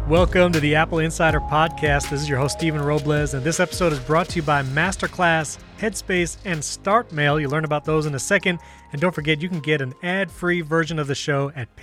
Welcome to the Apple Insider Podcast. This is your host, Stephen Robles, and this episode is brought to you by Masterclass, Headspace, and StartMail. You'll learn about those in a second. And don't forget, you can get an ad-free version of the show at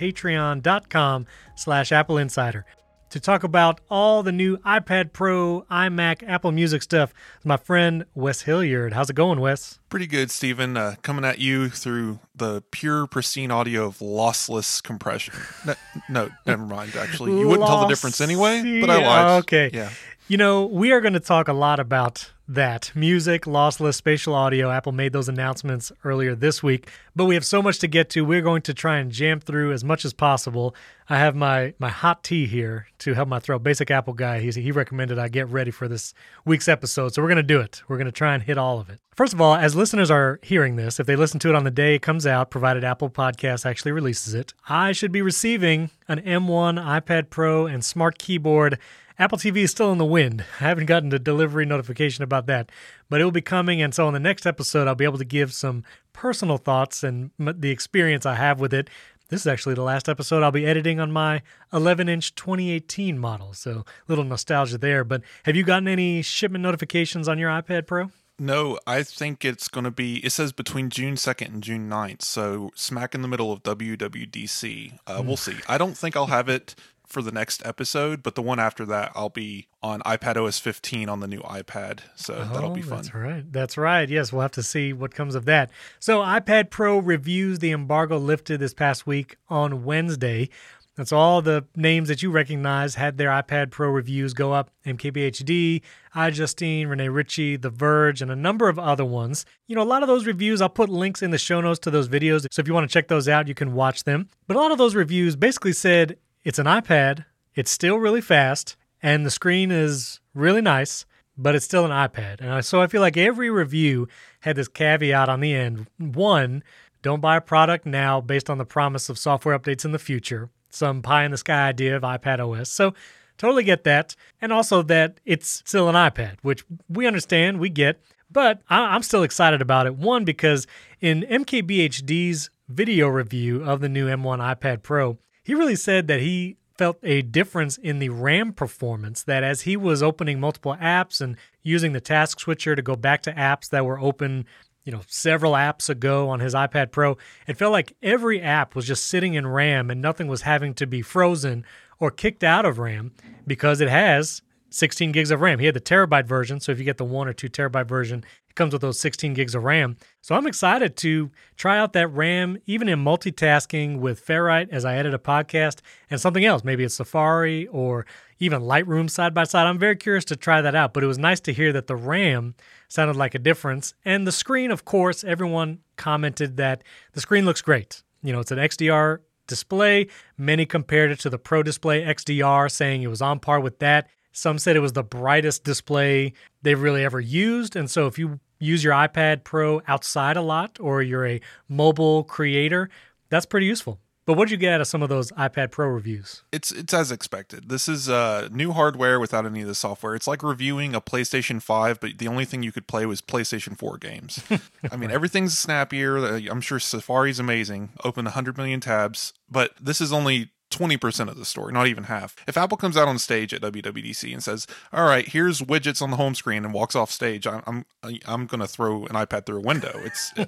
patreon.com/Apple Insider. To talk about all the new iPad Pro, iMac, Apple Music stuff, is my friend Wes Hilliard. How's it going, Wes? Pretty good, Stephen. Coming at you through the pure, pristine audio of lossless compression. No, never mind, actually. You wouldn't tell the difference anyway, but I lied. Okay. Yeah. You know, we are going to talk a lot about that. Music, lossless, spatial audio. Apple made those announcements earlier this week, but we have so much to get to. We're going to try and jam through as much as possible. I have my hot tea here to help my throat. Basic Apple guy, he recommended I get ready for this week's episode, so we're going to do it. We're going to try and hit all of it. First of all, as listeners are hearing this, if they listen to it on the day it comes out, provided Apple Podcasts actually releases it, I should be receiving an M1 iPad Pro and smart keyboard. Apple TV is still in the wind. I haven't gotten the delivery notification about that, but it will be coming. And so on the next episode, I'll be able to give some personal thoughts and the experience I have with it. This is actually the last episode I'll be editing on my 11-inch 2018 model. So a little nostalgia there. But have you gotten any shipment notifications on your iPad Pro? No, I think it's going to be, it says between June 2nd and June 9th. So smack in the middle of WWDC. We'll see. I don't think I'll have it for the next episode, but the one after that, I'll be on iPadOS 15 on the new iPad, so that'll be fun. That's right. Yes, we'll have to see what comes of that. So iPad Pro reviews, the embargo lifted this past week on Wednesday. That's all the names that you recognize had their iPad Pro reviews go up. MKBHD, iJustine, Rene Ritchie, The Verge, and a number of other ones. You know, a lot of those reviews, I'll put links in the show notes to those videos, so if you want to check those out, you can watch them. But a lot of those reviews basically said, it's an iPad, it's still really fast, and the screen is really nice, but it's still an iPad. And so I feel like every review had this caveat on the end. One, don't buy a product now based on the promise of software updates in the future. Some pie-in-the-sky idea of iPadOS. So totally get that. And also that it's still an iPad, which we understand, we get. But I'm still excited about it. One, because in MKBHD's video review of the new M1 iPad Pro, he really said that he felt a difference in the RAM performance, that as he was opening multiple apps and using the task switcher to go back to apps that were open, several apps ago on his iPad Pro, it felt like every app was just sitting in RAM and nothing was having to be frozen or kicked out of RAM because it has 16 gigs of RAM. He had the terabyte version, so if you get the 1 or 2 terabyte version, it comes with those 16 gigs of RAM. So I'm excited to try out that RAM, even in multitasking with Ferrite as I edit a podcast and something else. Maybe it's Safari or even Lightroom side by side. I'm very curious to try that out, but it was nice to hear that the RAM sounded like a difference. And the screen, of course, everyone commented that the screen looks great. It's an XDR display. Many compared it to the Pro Display XDR, saying it was on par with that. Some said it was the brightest display they've really ever used. And so if you use your iPad Pro outside a lot or you're a mobile creator, that's pretty useful. But what did you get out of some of those iPad Pro reviews? It's as expected. This is new hardware without any of the software. It's like reviewing a PlayStation 5, but the only thing you could play was PlayStation 4 games. I mean, everything's snappier. I'm sure Safari's amazing. Open 100 million tabs, but this is only 20% of the story, not even half. If Apple comes out on stage at WWDC and says, all right, here's widgets on the home screen and walks off stage, I'm going to throw an iPad through a window.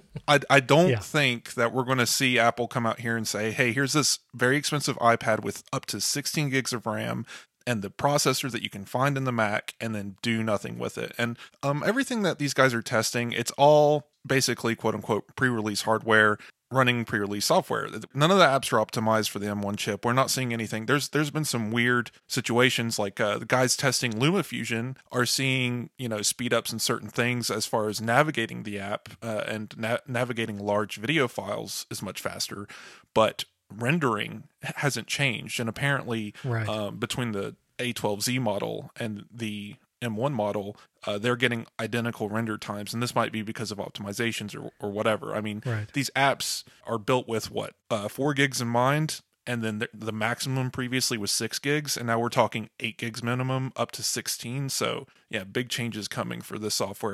I don't think that we're going to see Apple come out here and say, hey, here's this very expensive iPad with up to 16 gigs of RAM and the processor that you can find in the Mac and then do nothing with it. And everything that these guys are testing, it's all basically quote unquote pre-release hardware running pre-release software. None of the apps are optimized for the M1 chip. We're not seeing anything. There's been some weird situations like the guys testing LumaFusion are seeing, speed ups in certain things as far as navigating the app and navigating large video files is much faster, but rendering hasn't changed. And apparently between the A12Z model and the M1 model, they're getting identical render times, and this might be because of optimizations or whatever. I mean, these apps are built with 4 gigs in mind, and then the maximum previously was 6 gigs, and now we're talking 8 gigs minimum up to 16. So yeah, big changes coming for this software.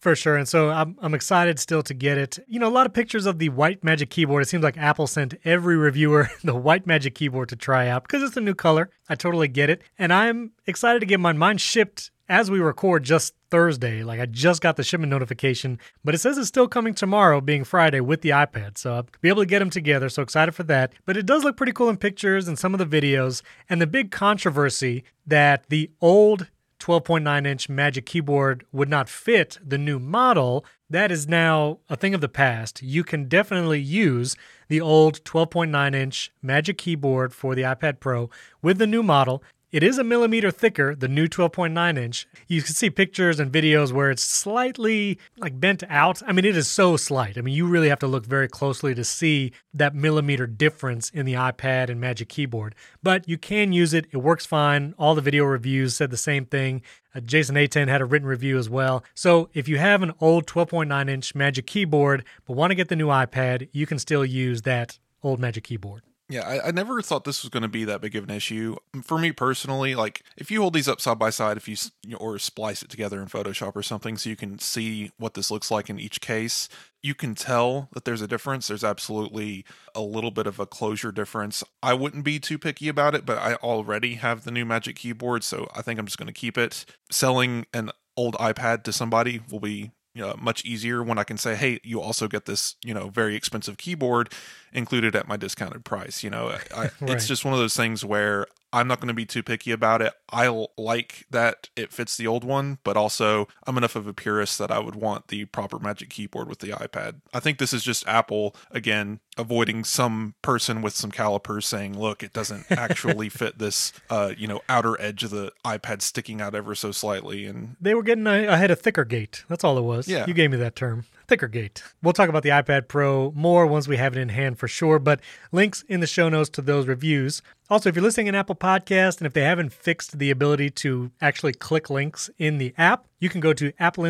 For sure. And so I'm excited still to get it. You know, a lot of pictures of the white Magic Keyboard. It seems like Apple sent every reviewer the white Magic Keyboard to try out because it's a new color. I totally get it. And I'm excited to get mine. Mine shipped as we record just Thursday. Like I just got the shipment notification, but it says it's still coming tomorrow, being Friday, with the iPad. So I'll be able to get them together. So excited for that. But it does look pretty cool in pictures and some of the videos. And the big controversy that the old 12.9-inch Magic Keyboard would not fit the new model, that is now a thing of the past. You can definitely use the old 12.9-inch Magic Keyboard for the iPad Pro with the new model. It is a millimeter thicker, the new 12.9-inch. You can see pictures and videos where it's slightly like bent out. I mean, it is so slight. I mean, you really have to look very closely to see that millimeter difference in the iPad and Magic Keyboard. But you can use it. It works fine. All the video reviews said the same thing. Jason A10 had a written review as well. So if you have an old 12.9-inch Magic Keyboard but want to get the new iPad, you can still use that old Magic Keyboard. Yeah, I never thought this was going to be that big of an issue. For me personally, like if you hold these up side by side, if you or splice it together in Photoshop or something so you can see what this looks like in each case, you can tell that there's a difference. There's absolutely a little bit of a closure difference. I wouldn't be too picky about it, but I already have the new Magic Keyboard, so I think I'm just going to keep it. Selling an old iPad to somebody will be much easier when I can say, hey, you also get this, very expensive keyboard included at my discounted price. Right. It's just one of those things where I'm not going to be too picky about it. I like that it fits the old one, but also I'm enough of a purist that I would want the proper Magic Keyboard with the iPad. I think this is just Apple, again, avoiding some person with some calipers saying, look, it doesn't actually fit this, outer edge of the iPad sticking out ever so slightly. And they were getting ahead of Thickergate. That's all it was. Yeah. You gave me that term. Thickergate. We'll talk about the iPad Pro more once we have it in hand for sure, but links in the show notes to those reviews. Also, if you're listening in Apple Podcast and if they haven't fixed the ability to actually click links in the app, you can go to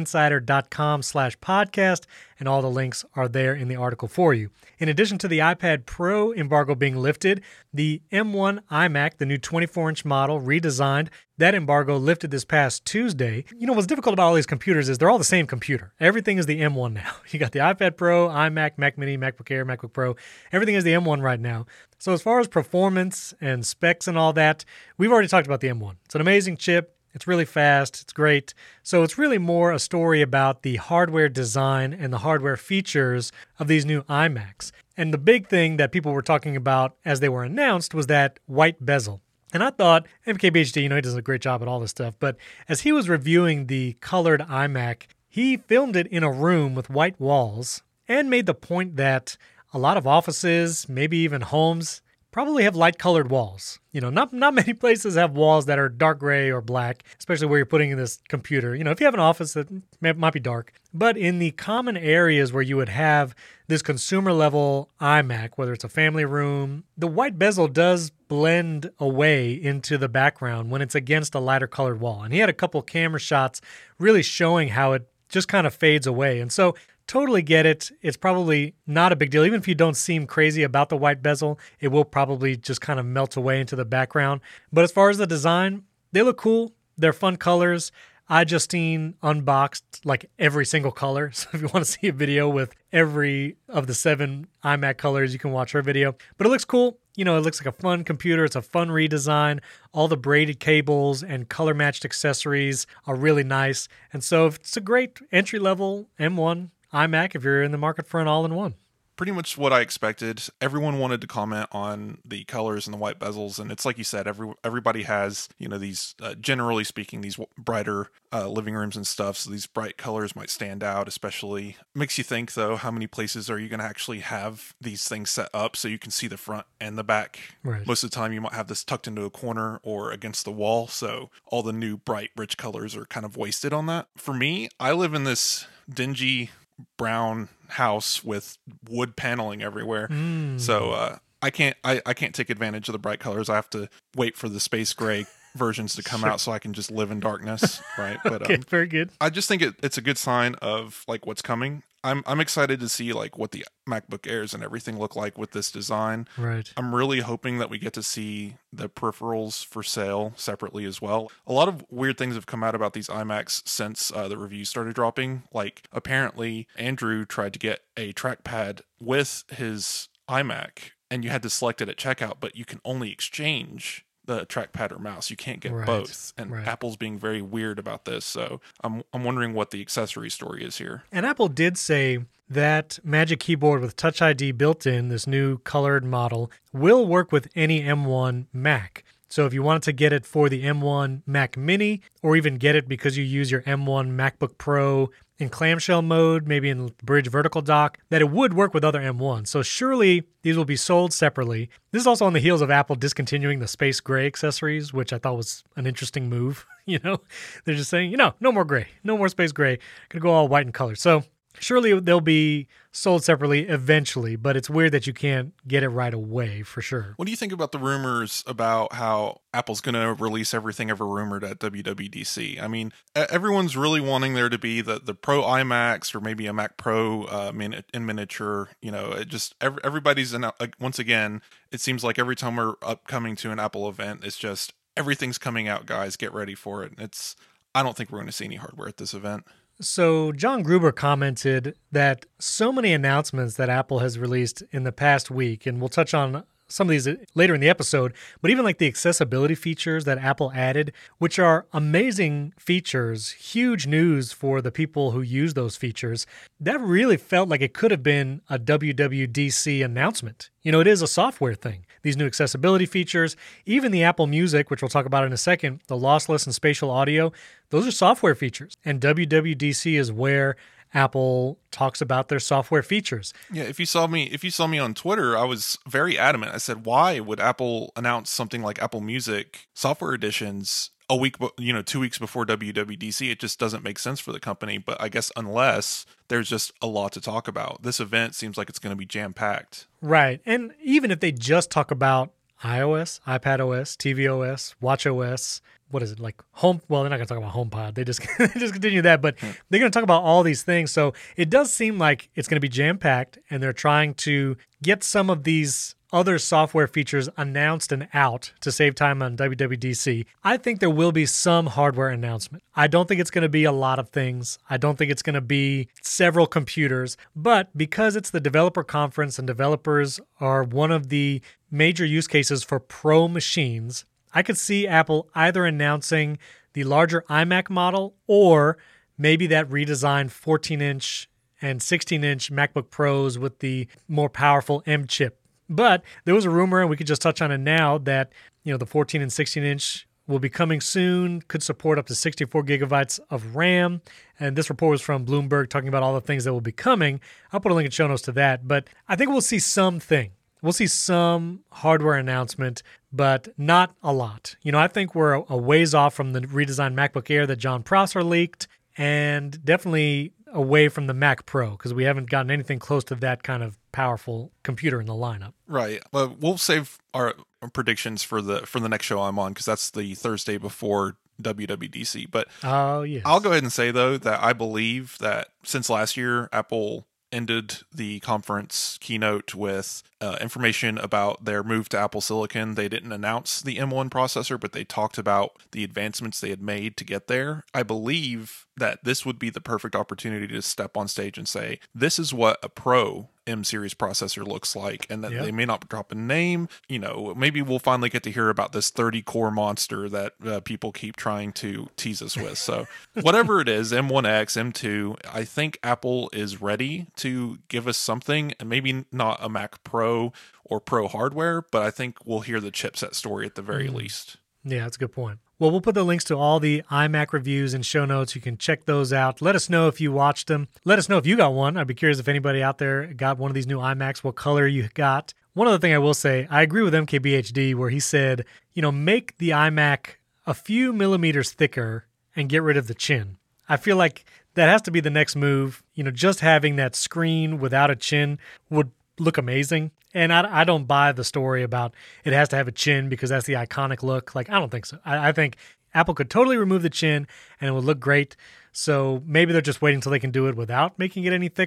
appleinsider.com/podcast and all the links are there in the article for you. In addition to the iPad Pro embargo being lifted, the M1 iMac, the new 24-inch model, redesigned, that embargo lifted this past Tuesday. What's difficult about all these computers is they're all the same computer. Everything is the M1 now. You got the iPad Pro, iMac, Mac Mini, MacBook Air, MacBook Pro. Everything is the M1 right now. So as far as performance and specs and all that, we've already talked about the M1. It's an amazing chip. It's really fast. It's great. So it's really more a story about the hardware design and the hardware features of these new iMacs. And the big thing that people were talking about as they were announced was that white bezel. And I thought, MKBHD, he does a great job at all this stuff, but as he was reviewing the colored iMac, he filmed it in a room with white walls and made the point that a lot of offices, maybe even homes, probably have light-colored walls. Not many places have walls that are dark gray or black, especially where you're putting in this computer. If you have an office that might be dark. But in the common areas where you would have this consumer-level iMac, whether it's a family room, the white bezel does blend away into the background when it's against a lighter-colored wall. And he had a couple camera shots really showing how it just kind of fades away. And so totally get it. It's probably not a big deal. Even if you don't seem crazy about the white bezel, it will probably just kind of melt away into the background. But as far as the design, they look cool. They're fun colors. Justine unboxed like every single color. So if you want to see a video with every of the 7 iMac colors, you can watch her video. But it looks cool. It looks like a fun computer. It's a fun redesign. All the braided cables and color-matched accessories are really nice. And so it's a great entry-level M1 iMac if you're in the market for an all-in-one. Pretty much what I expected. Everyone wanted to comment on the colors and the white bezels, and it's like you said, everybody has, these, generally speaking, these brighter living rooms and stuff, so these bright colors might stand out, especially. Makes you think, though, how many places are you going to actually have these things set up so you can see the front and the back? Right. Most of the time, you might have this tucked into a corner or against the wall, so all the new bright, rich colors are kind of wasted on that. For me, I live in this dingy brown house with wood paneling everywhere. So I can't take advantage of the bright colors. I have to wait for the space gray versions to come out so I can just live in darkness, right? But okay, very good. I just think it's a good sign of like what's coming. I'm excited to see like what the MacBook Airs and everything look like with this design. Right. I'm really hoping that we get to see the peripherals for sale separately as well. A lot of weird things have come out about these iMacs since the reviews started dropping. Like apparently Andrew tried to get a trackpad with his iMac and you had to select it at checkout, but you can only exchange the trackpad or mouse. You can't get both. And Apple's being very weird about this. So I'm wondering what the accessory story is here. And Apple did say that Magic Keyboard with Touch ID built in, this new colored model, will work with any M1 Mac. So if you wanted to get it for the M1 Mac Mini, or even get it because you use your M1 MacBook Pro in clamshell mode, maybe in bridge vertical dock, that it would work with other M1s. So surely these will be sold separately. This is also on the heels of Apple discontinuing the space gray accessories, which I thought was an interesting move. They're just saying, no more gray, no more space gray, gonna go all white in color. So surely they'll be sold separately eventually, but it's weird that you can't get it right away for sure. What do you think about the rumors about how Apple's going to release everything ever rumored at WWDC? I mean, everyone's really wanting there to be the Pro iMacs or maybe a Mac Pro in miniature. Everybody's in, once again, it seems like every time we're upcoming to an Apple event, it's just everything's coming out, guys. Get ready for it. I don't think we're going to see any hardware at this event. So John Gruber commented that so many announcements that Apple has released in the past week, and we'll touch on some of these later in the episode, but even like the accessibility features that Apple added, which are amazing features, huge news for the people who use those features, that really felt like it could have been a WWDC announcement. It is a software thing. These new accessibility features, even the Apple Music, which we'll talk about in a second, the lossless and spatial audio, those are software features. And WWDC is where Apple talks about their software features. Yeah, if you saw me on Twitter, I was very adamant. I said, why would Apple announce something like Apple Music software editions a week, 2 weeks before WWDC? It just doesn't make sense for the company. But I guess unless there's just a lot to talk about, this event seems like it's going to be jam-packed. Right. And even if they just talk about iOS, iPadOS, tvOS, watchOS, what is it, like home? Well, they're not going to talk about HomePod. They just continue that, but they're going to talk about all these things. So it does seem like it's going to be jam-packed, and they're trying to get some of these other software features announced and out to save time on WWDC. I think there will be some hardware announcement. I don't think it's going to be a lot of things. I don't think it's going to be several computers, but because it's the developer conference and developers are one of the major use cases for pro machines, I could see Apple either announcing the larger iMac model or maybe that redesigned 14-inch and 16-inch MacBook Pros with the more powerful M chip. But there was a rumor, and we could just touch on it now, that the 14 and 16-inch will be coming soon, could support up to 64 gigabytes of RAM. And this report was from Bloomberg talking about all the things that will be coming. I'll put a link in show notes to that. But I think we'll see something. We'll see some hardware announcement, but not a lot. I think we're a ways off from the redesigned MacBook Air that John Prosser leaked, and definitely away from the Mac Pro, because we haven't gotten anything close to that kind of powerful computer in the lineup. Right. Well, we'll save our predictions for the next show I'm on, because that's the Thursday before WWDC. But yes. I'll go ahead and say, though, that I believe that since last year, Apple ended the conference keynote with information about their move to Apple Silicon. They didn't announce the M1 processor, but they talked about the advancements they had made to get there. I believe that this would be the perfect opportunity to step on stage and say, this is what a Pro M-series processor looks like, and that they may not drop a name. Maybe we'll finally get to hear about this 30-core monster that people keep trying to tease us with. So whatever it is, M1X, M2, I think Apple is ready to give us something, and maybe not a Mac Pro or Pro hardware, but I think we'll hear the chipset story at the very least. Yeah, that's a good point. Well, we'll put the links to all the iMac reviews in show notes. You can check those out. Let us know if you watched them. Let us know if you got one. I'd be curious if anybody out there got one of these new iMacs, what color you got. One other thing I will say, I agree with MKBHD where he said, make the iMac a few millimeters thicker and get rid of the chin. I feel like that has to be the next move. Just having that screen without a chin would look amazing. And I don't buy the story about it has to have a chin because that's the iconic look. Like, I don't think so. I think Apple could totally remove the chin and it would look great. So maybe they're just waiting until they can do it without making it any thicker.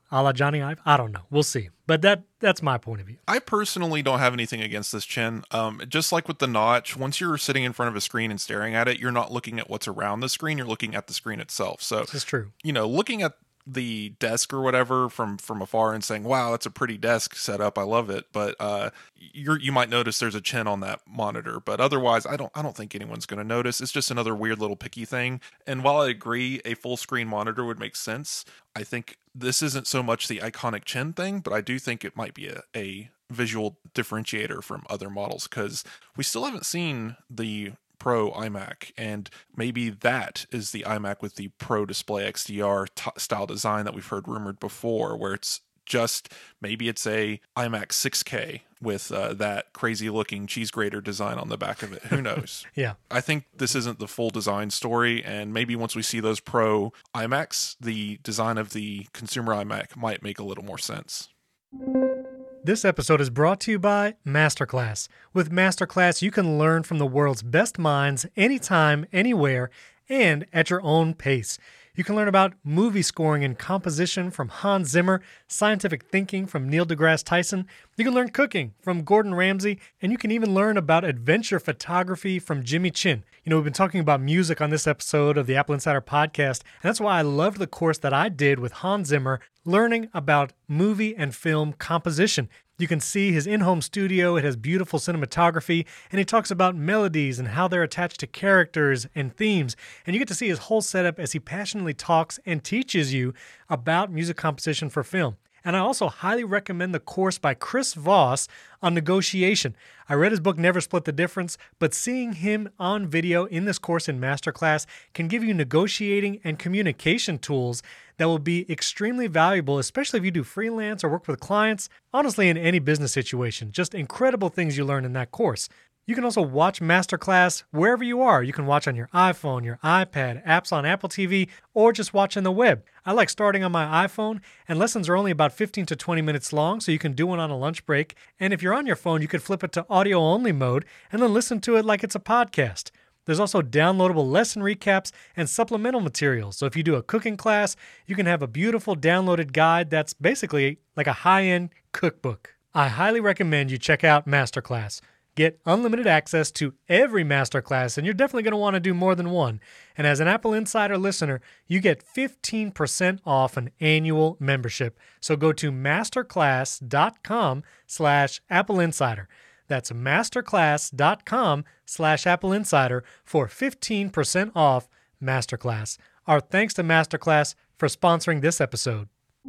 a la Johnny Ive. I don't know. We'll see. But that's my point of view. I personally don't have anything against this chin. Just like with the notch, once you're sitting in front of a screen and staring at it, you're not looking at what's around the screen. You're looking at the screen itself. So This is true. Looking at the desk or whatever from afar and saying, wow, that's a pretty desk setup, I love it, but you might notice there's a chin on that monitor, but otherwise I don't think anyone's going to notice. It's just another weird little picky thing. And while I agree a full screen monitor would make sense, I think this isn't so much the iconic chin thing, but I do think it might be a visual differentiator from other models, because we still haven't seen the Pro iMac, and maybe that is the iMac with the Pro Display XDR style design that we've heard rumored before, where it's just, maybe it's a iMac 6K with that crazy looking cheese grater design on the back of it. Who knows? Yeah. I think this isn't the full design story, and maybe once we see those Pro iMacs, the design of the consumer iMac might make a little more sense. This episode is brought to you by Masterclass. With Masterclass, you can learn from the world's best minds anytime, anywhere, and at your own pace. You can learn about movie scoring and composition from Hans Zimmer, scientific thinking from Neil deGrasse Tyson. You can learn cooking from Gordon Ramsay, and you can even learn about adventure photography from Jimmy Chin. We've been talking about music on this episode of the Apple Insider Podcast, and that's why I loved the course that I did with Hans Zimmer, learning about movie and film composition. You can see his in-home studio. It has beautiful cinematography, and he talks about melodies and how they're attached to characters and themes. And you get to see his whole setup as he passionately talks and teaches you about music composition for film. And I also highly recommend the course by Chris Voss on negotiation. I read his book, Never Split the Difference, but seeing him on video in this course in Masterclass can give you negotiating and communication tools that will be extremely valuable, especially if you do freelance or work with clients. Honestly, in any business situation, just incredible things you learn in that course. You can also watch Masterclass wherever you are. You can watch on your iPhone, your iPad, apps on Apple TV, or just watch on the web. I like starting on my iPhone, and lessons are only about 15 to 20 minutes long, so you can do one on a lunch break. And if you're on your phone, you could flip it to audio-only mode and then listen to it like it's a podcast. There's also downloadable lesson recaps and supplemental materials. So if you do a cooking class, you can have a beautiful downloaded guide that's basically like a high-end cookbook. I highly recommend you check out Masterclass. Get unlimited access to every Masterclass, and you're definitely going to want to do more than one. And as an Apple Insider listener, you get 15% off an annual membership. So go to masterclass.com/Apple Insider. That's masterclass.com/Apple Insider for 15% off Masterclass. Our thanks to Masterclass for sponsoring this episode.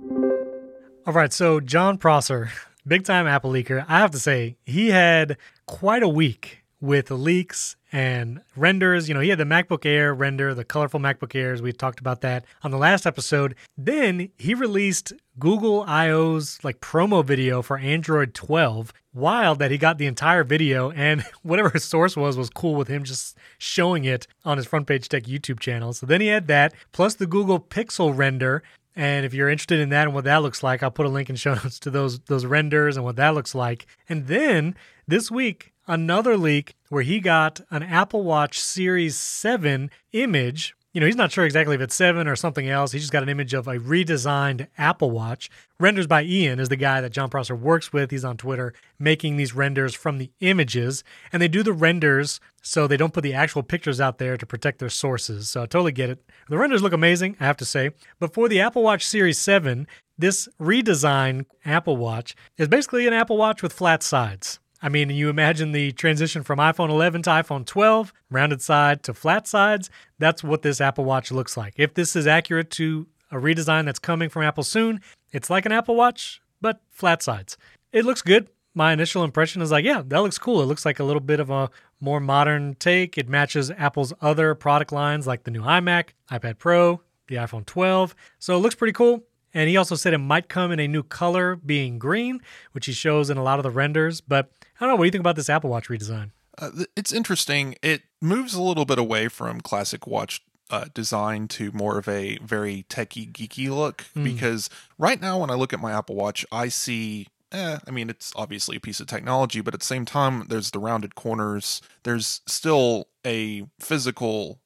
All right, so Jon Prosser, big-time Apple leaker, I have to say, he had quite a week with leaks and renders. He had the MacBook Air render, the colorful MacBook Airs. We talked about that on the last episode. Then he released Google I/O's promo video for Android 12. Wild that he got the entire video, and whatever his source was cool with him just showing it on his Front Page Tech YouTube channel. So then he had that, plus the Google Pixel render. And if you're interested in that and what that looks like, I'll put a link in show notes to those renders and what that looks like. And then this week, another leak where he got an Apple Watch Series 7 image. He's not sure exactly if it's 7 or something else. He just got an image of a redesigned Apple Watch. Renders by Ian is the guy that Jon Prosser works with. He's on Twitter making these renders from the images. And they do the renders so they don't put the actual pictures out there to protect their sources. So I totally get it. The renders look amazing, I have to say. But for the Apple Watch Series 7, this redesigned Apple Watch is basically an Apple Watch with flat sides. I mean, you imagine the transition from iPhone 11 to iPhone 12, rounded side to flat sides. That's what this Apple Watch looks like. If this is accurate to a redesign that's coming from Apple soon, it's like an Apple Watch, but flat sides. It looks good. My initial impression is yeah, that looks cool. It looks like a little bit of a more modern take. It matches Apple's other product lines like the new iMac, iPad Pro, the iPhone 12. So it looks pretty cool. And he also said it might come in a new color, being green, which he shows in a lot of the renders. But I don't know, what do you think about this Apple Watch redesign? It's interesting. It moves a little bit away from classic watch design to more of a very techie, geeky look. Because right now when I look at my Apple Watch, I see, it's obviously a piece of technology, but at the same time, there's the rounded corners. There's still a physical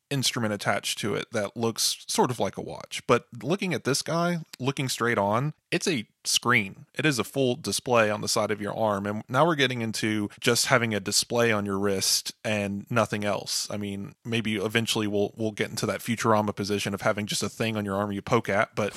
instrument attached to it that looks sort of like a watch. But looking at this guy, looking straight on, it's a screen. It is a full display on the side of your arm. And now we're getting into just having a display on your wrist and nothing else. I mean, maybe eventually we'll get into that Futurama position of having just a thing on your arm you poke at, but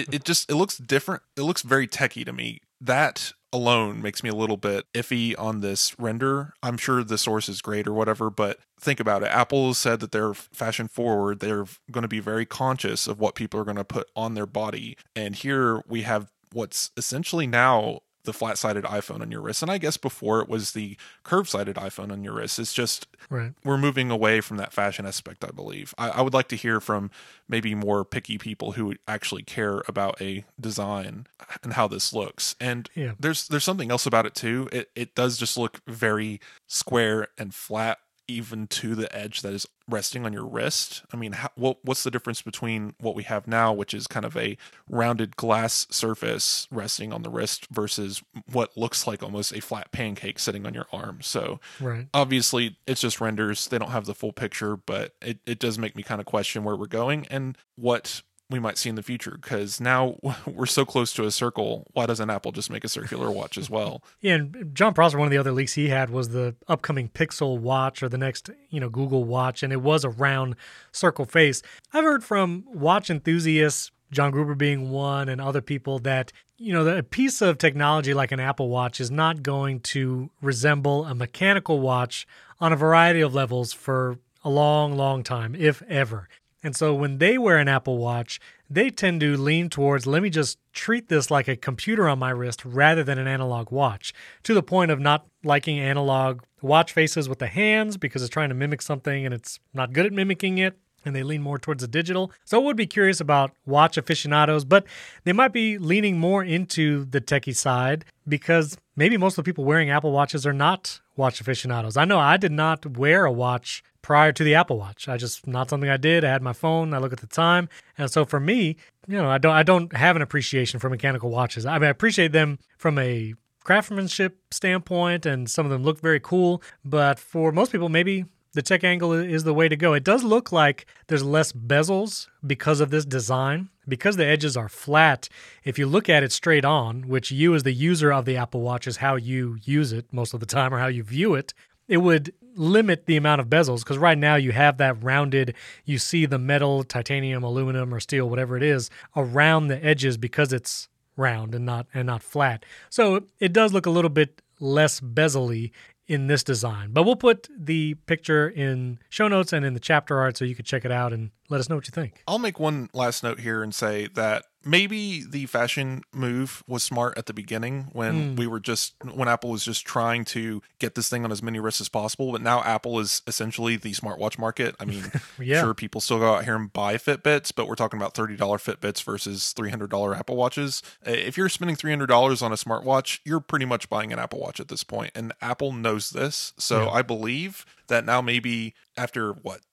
it looks different. It looks very techy to me. That alone makes me a little bit iffy on this render. I'm sure the source is great or whatever, but think about it. Apple has said that they're fashion forward. They're going to be very conscious of what people are going to put on their body. And here we have what's essentially now the flat-sided iPhone on your wrist. And I guess before it was the curved-sided iPhone on your wrist. It's just, right. We're moving away from that fashion aspect, I believe. I would like to hear from maybe more picky people who actually care about a design and how this looks. And there's something else about it too. It does just look very square and flat, even to the edge that is resting on your wrist. I mean, what's the difference between what we have now, which is kind of a rounded glass surface resting on the wrist, versus what looks like almost a flat pancake sitting on your arm? So obviously it's just renders. They don't have the full picture, but it does make me kind of question where we're going and what we might see in the future, because now we're so close to a circle. Why doesn't Apple just make a circular watch as well? Yeah, and John Prosser, one of the other leaks he had was the upcoming Pixel watch, or the next, Google watch, and it was a round circle face. I've heard from watch enthusiasts, John Gruber being one, and other people that, a piece of technology like an Apple Watch is not going to resemble a mechanical watch on a variety of levels for a long, long time, if ever. And so when they wear an Apple Watch, they tend to lean towards, let me just treat this like a computer on my wrist rather than an analog watch, to the point of not liking analog watch faces with the hands because it's trying to mimic something and it's not good at mimicking it, and they lean more towards the digital. So I would be curious about watch aficionados, but they might be leaning more into the techie side because maybe most of the people wearing Apple Watches are not watch aficionados. I know I did not wear a watch prior to the Apple Watch. Not something I did. I had my phone. I look at the time. And so for me, I don't have an appreciation for mechanical watches. I mean, I appreciate them from a craftsmanship standpoint, and some of them look very cool. But for most people, maybe the tech angle is the way to go. It does look like there's less bezels because of this design. Because the edges are flat, if you look at it straight on, which you as the user of the Apple Watch is how you use it most of the time, or how you view it, it would limit the amount of bezels, because right now you have that rounded, you see the metal, titanium, aluminum, or steel, whatever it is, around the edges because it's round and not flat. So it does look a little bit less bezel-y in this design. But we'll put the picture in show notes and in the chapter art so you can check it out and let us know what you think. I'll make one last note here and say that maybe the fashion move was smart at the beginning when when Apple was just trying to get this thing on as many wrists as possible. But now Apple is essentially the smartwatch market. I mean, sure, people still go out here and buy Fitbits, but we're talking about $30 Fitbits versus $300 Apple Watches. If you're spending $300 on a smartwatch, you're pretty much buying an Apple Watch at this point. And Apple knows this. So I believe that now maybe after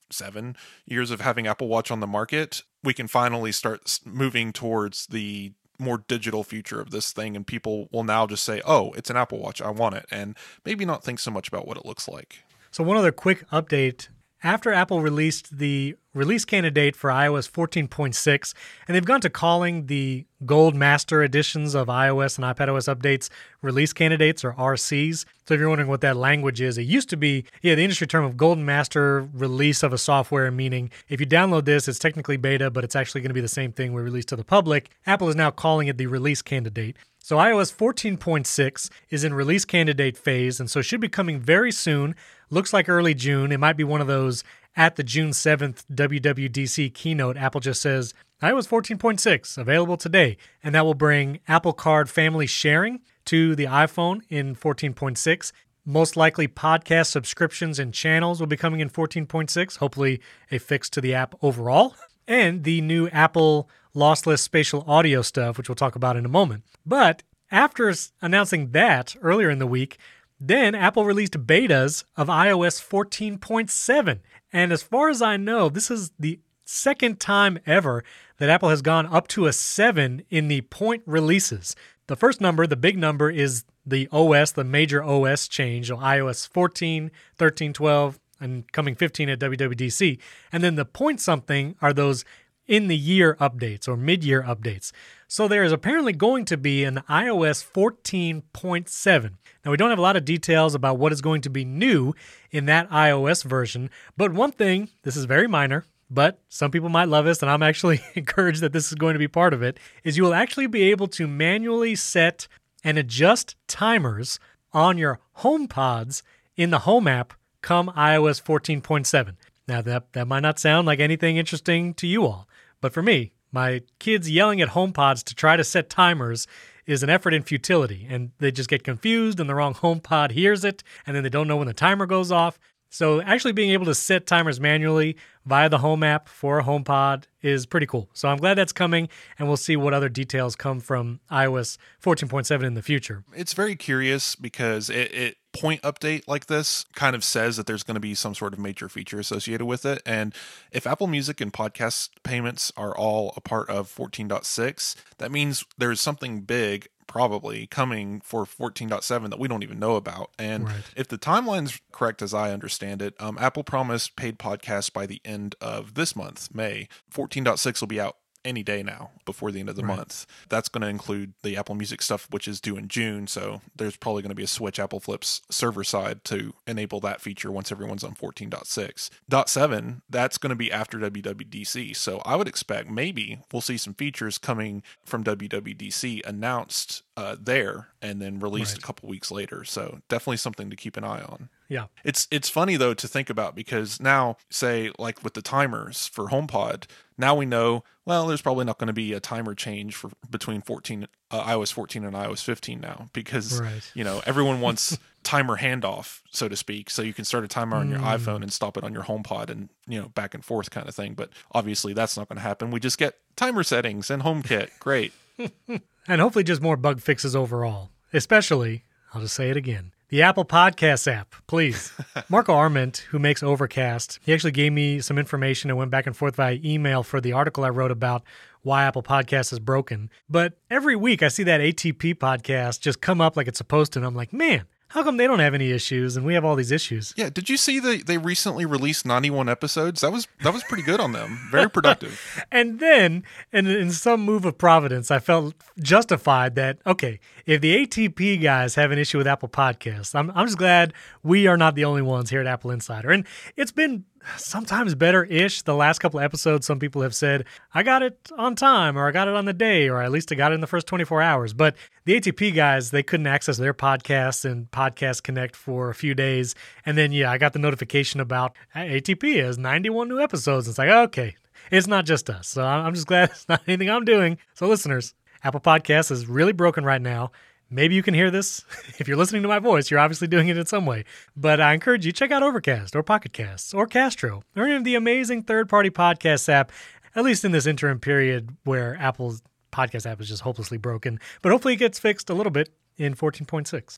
7 years of having Apple Watch on the market, we can finally start moving towards the more digital future of this thing, and people will now just say, oh, it's an Apple Watch, I want it, and maybe not think so much about what it looks like. So one other quick update. After Apple released the release candidate for iOS 14.6, and they've gone to calling the Gold Master editions of iOS and iPadOS updates release candidates, or RCs. So if you're wondering what that language is, it used to be, the industry term of Golden Master release of a software, meaning if you download this, it's technically beta, but it's actually going to be the same thing we release to the public. Apple is now calling it the release candidate. So iOS 14.6 is in release candidate phase, and so should be coming very soon. Looks like early June. It might be one of those at the June 7th WWDC keynote. Apple just says, iOS 14.6, available today. And that will bring Apple Card family sharing to the iPhone in 14.6. Most likely podcast subscriptions and channels will be coming in 14.6, hopefully a fix to the app overall. And the new Apple lossless spatial audio stuff, which we'll talk about in a moment. But after announcing that earlier in the week, then Apple released betas of iOS 14.7. And as far as I know, this is the second time ever that Apple has gone up to a 7 in the point releases. The first number, the big number, is the OS, the major OS change, so iOS 14, 13, 12, and coming 15 at WWDC. And then the point something are those in the year updates or mid-year updates. So there is apparently going to be an iOS 14.7. Now, we don't have a lot of details about what is going to be new in that iOS version, but one thing, this is very minor, but some people might love this, and I'm actually encouraged that this is going to be part of it, is you will actually be able to manually set and adjust timers on your HomePods in the Home app come iOS 14.7. Now, that might not sound like anything interesting to you all, but for me, my kids yelling at HomePods to try to set timers is an effort in futility, and they just get confused and the wrong HomePod hears it, and then they don't know when the timer goes off. So actually being able to set timers manually via the Home app for a HomePod is pretty cool. So I'm glad that's coming, and we'll see what other details come from iOS 14.7 in the future. It's very curious because it point update like this kind of says that there's going to be some sort of major feature associated with it. And if Apple Music and podcast payments are all a part of 14.6, that means there's something big probably coming for 14.7 that we don't even know about. And if the timeline's correct, as I understand it, Apple promised paid podcasts by the end of this month, May. 14.6 will be out any day now before the end of the month. That's going to include the Apple Music stuff, which is due in June. So there's probably going to be a switch Apple flips server side to enable that feature once everyone's on 14.6. .7, that's going to be after WWDC. So I would expect maybe we'll see some features coming from WWDC announced there and then released a couple weeks later. So definitely something to keep an eye on. Yeah. It's funny, though, to think about because now, say, like with the timers for HomePod, now we know, well, there's probably not going to be a timer change for between iOS 14 and iOS 15 now because, everyone wants timer handoff, so to speak, so you can start a timer on your iPhone and stop it on your HomePod and, back and forth kind of thing. But obviously that's not going to happen. We just get timer settings and HomeKit. Great. And hopefully just more bug fixes overall, especially, I'll just say it again, the Apple Podcasts app, please. Marco Arment, who makes Overcast, he actually gave me some information and went back and forth via email for the article I wrote about why Apple Podcasts is broken. But every week I see that ATP podcast just come up like it's supposed to, and I'm like, man, how come they don't have any issues and we have all these issues? Yeah, did you see they recently released 91 episodes? That was pretty good on them. Very productive. And then, in some move of providence, I felt justified that, okay, if the ATP guys have an issue with Apple Podcasts, I'm just glad we are not the only ones here at Apple Insider. And it's been sometimes better-ish. The last couple of episodes, some people have said, I got it on time, or I got it on the day, or at least I got it in the first 24 hours. But the ATP guys, they couldn't access their podcasts and Podcast Connect for a few days. And then, I got the notification about ATP has 91 new episodes. It's like, okay, it's not just us. So I'm just glad it's not anything I'm doing. So listeners, Apple Podcasts is really broken right now. Maybe you can hear this. If you're listening to my voice, you're obviously doing it in some way. But I encourage you to check out Overcast or Pocket Casts or Castro or any of the amazing third-party podcast app, at least in this interim period where Apple's podcast app is just hopelessly broken. But hopefully it gets fixed a little bit in 14.6.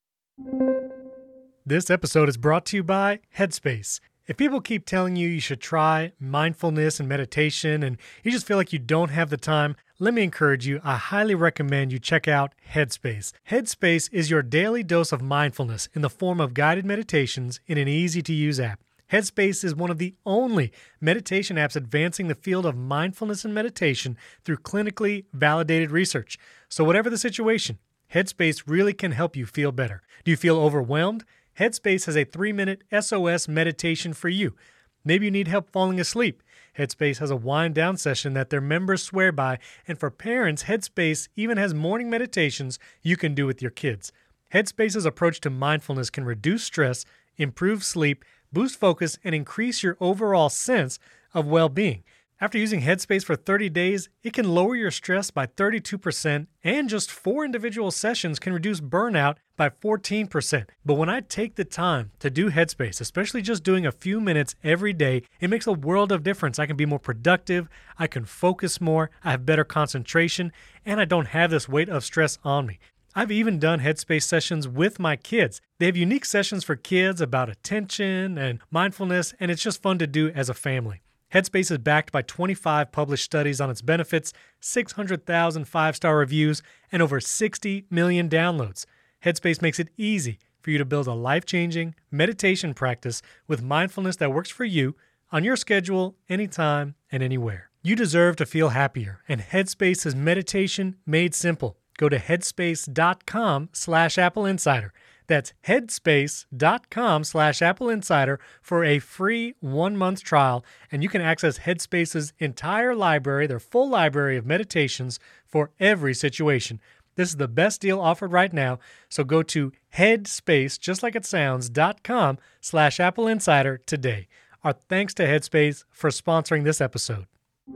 This episode is brought to you by Headspace. If people keep telling you should try mindfulness and meditation and you just feel like you don't have the time, let me encourage you. I highly recommend you check out Headspace. Headspace is your daily dose of mindfulness in the form of guided meditations in an easy-to-use app. Headspace is one of the only meditation apps advancing the field of mindfulness and meditation through clinically validated research. So whatever the situation, Headspace really can help you feel better. Do you feel overwhelmed? Headspace has a 3-minute SOS meditation for you. Maybe you need help falling asleep. Headspace has a wind-down session that their members swear by, and for parents, Headspace even has morning meditations you can do with your kids. Headspace's approach to mindfulness can reduce stress, improve sleep, boost focus, and increase your overall sense of well-being. After using Headspace for 30 days, it can lower your stress by 32%, and just 4 individual sessions can reduce burnout by 14%. But when I take the time to do Headspace, especially just doing a few minutes every day, it makes a world of difference. I can be more productive, I can focus more, I have better concentration, and I don't have this weight of stress on me. I've even done Headspace sessions with my kids. They have unique sessions for kids about attention and mindfulness, and it's just fun to do as a family. Headspace is backed by 25 published studies on its benefits, 600,000 5-star reviews, and over 60 million downloads. Headspace makes it easy, for you to build a life-changing meditation practice with mindfulness that works for you on your schedule, anytime and anywhere. You deserve to feel happier, and Headspace is meditation made simple. Go to headspace.com/Apple Insider. That's headspace.com/Apple Insider for a free 1-month trial, and you can access Headspace's entire library, their full library of meditations for every situation. This is the best deal offered right now, so go to Headspace, just like it sounds, .com/Apple Insider today. Our thanks to Headspace for sponsoring this episode.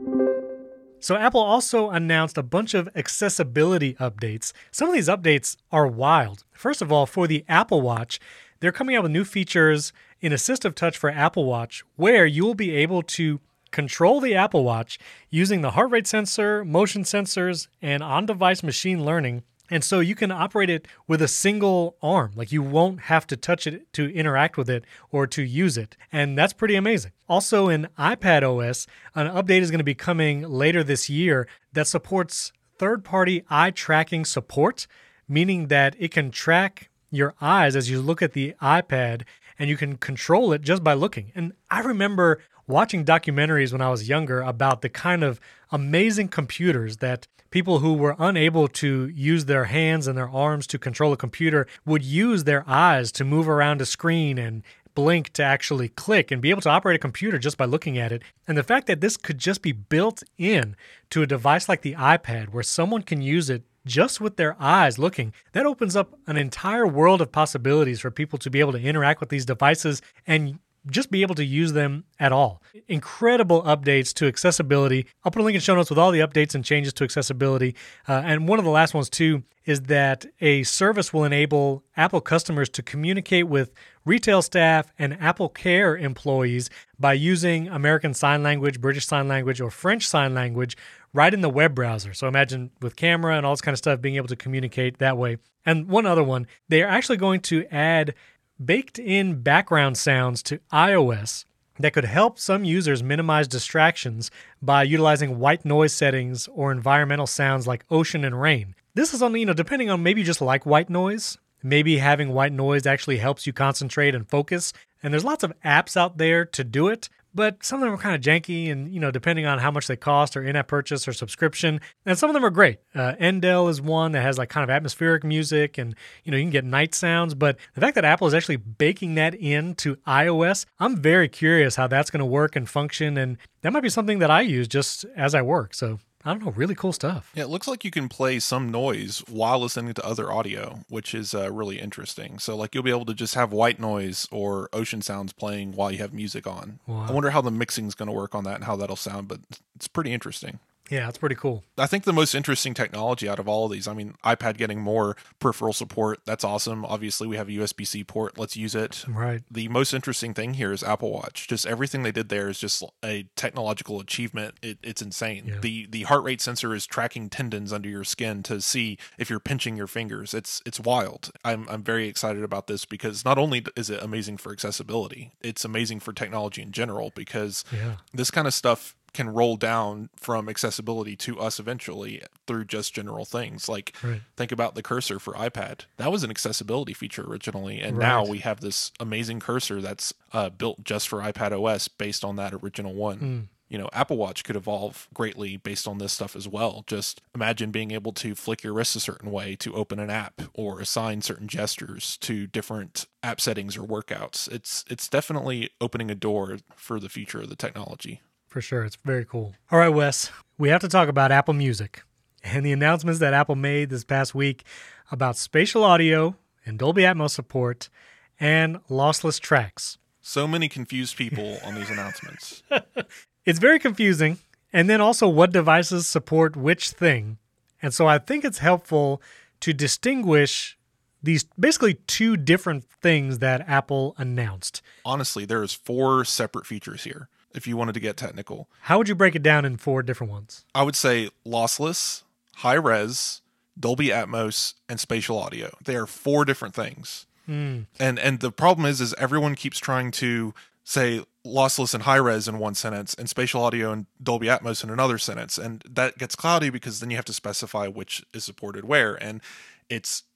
So Apple also announced a bunch of accessibility updates. Some of these updates are wild. First of all, for the Apple Watch, they're coming out with new features in Assistive Touch for Apple Watch, where you will be able to control the Apple Watch using the heart rate sensor, motion sensors, and on-device machine learning. And so you can operate it with a single arm. Like, you won't have to touch it to interact with it or to use it. And that's pretty amazing. Also in iPad OS, an update is going to be coming later this year that supports third-party eye tracking support, meaning that it can track your eyes as you look at the iPad and you can control it just by looking. And I remember watching documentaries when I was younger about the kind of amazing computers that people who were unable to use their hands and their arms to control a computer would use their eyes to move around a screen and blink to actually click and be able to operate a computer just by looking at it. And the fact that this could just be built in to a device like the iPad where someone can use it just with their eyes looking, that opens up an entire world of possibilities for people to be able to interact with these devices and just be able to use them at all. Incredible updates to accessibility. I'll put a link in show notes with all the updates and changes to accessibility. And one of the last ones too is that a service will enable Apple customers to communicate with retail staff and Apple Care employees by using American Sign Language, British Sign Language, or French Sign Language right in the web browser. So imagine with camera and all this kind of stuff being able to communicate that way. And one other one, they are actually going to add baked-in background sounds to iOS that could help some users minimize distractions by utilizing white noise settings or environmental sounds like ocean and rain. This is only, depending on, maybe you just like white noise. Maybe having white noise actually helps you concentrate and focus. And there's lots of apps out there to do it, but some of them are kind of janky and, depending on how much they cost or in-app purchase or subscription. And some of them are great. Endel is one that has like kind of atmospheric music and, you can get night sounds. But the fact that Apple is actually baking that into iOS, I'm very curious how that's going to work and function. And that might be something that I use just as I work. So I don't know, really cool stuff. Yeah, it looks like you can play some noise while listening to other audio, which is really interesting. So like you'll be able to just have white noise or ocean sounds playing while you have music on. Wow. I wonder how the mixing is going to work on that and how that'll sound, but it's pretty interesting. Yeah, it's pretty cool. I think the most interesting technology out of all of these, iPad getting more peripheral support, that's awesome. Obviously, we have a USB-C port. Let's use it. Right. The most interesting thing here is Apple Watch. Just everything they did there is just a technological achievement. It's insane. Yeah. The heart rate sensor is tracking tendons under your skin to see if you're pinching your fingers. It's wild. I'm very excited about this because not only is it amazing for accessibility, it's amazing for technology in general because this kind of stuff can roll down from accessibility to us eventually through just general things. Like think about the cursor for iPad. That was an accessibility feature originally. And now we have this amazing cursor that's built just for iPad OS based on that original one. Apple Watch could evolve greatly based on this stuff as well. Just imagine being able to flick your wrist a certain way to open an app or assign certain gestures to different app settings or workouts. It's definitely opening a door for the future of the technology. For sure. It's very cool. All right, Wes, we have to talk about Apple Music and the announcements that Apple made this past week about spatial audio and Dolby Atmos support and lossless tracks. So many confused people on these announcements. It's very confusing. And then also what devices support which thing. And so I think it's helpful to distinguish these basically two different things that Apple announced. Honestly, there's 4 separate features here. If you wanted to get technical. How would you break it down in 4 different ones? I would say lossless, high res, Dolby Atmos, and spatial audio. They are 4 different things. And the problem is everyone keeps trying to say lossless and high res in one sentence and spatial audio and Dolby Atmos in another sentence. And that gets cloudy because then you have to specify which is supported where. And it's